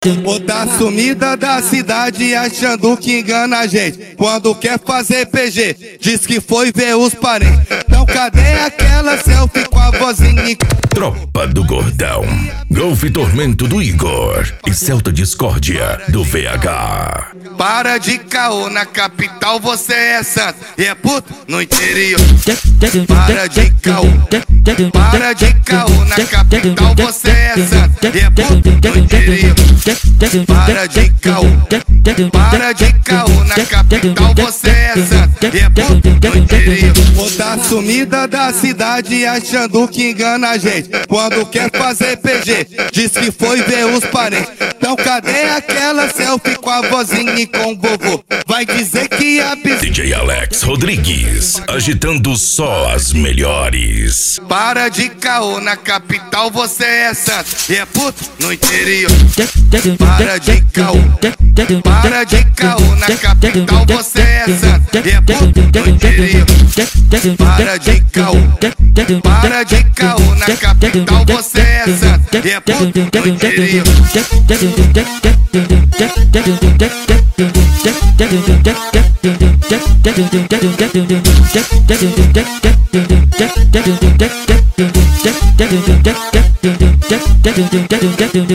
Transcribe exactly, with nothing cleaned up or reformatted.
Ou tá sumida da cidade achando que engana a gente. Quando quer fazer P G, diz que foi ver os parentes. Então cadê aquela selfie com a vozinha? Tropa do Gordão, Golf Tormento do Igor e Celta Discórdia do V H. Para de caô, na capital você é santo e é puto no interior. Para de caô, para de caô, na capital você é santo e é puto no interior. Para de caô, para de caô, na capital você é santo e é puto no interior. Ou tá sumida da cidade achando que engana a gente. Quando quer fazer P G, diz que foi ver os parentes. Então cadê aquela selfie com a vozinha e com o vovô? Vai dizer que a piscina... D J Alex Rodrigues, agitando só as melhores. Para de caô, na capital você é santo e é puto no interior. Para de caô, para de caô, na capital você é santo e é puto no interior. Para de caô, para de caô, na capital você é santo e é puto no interior.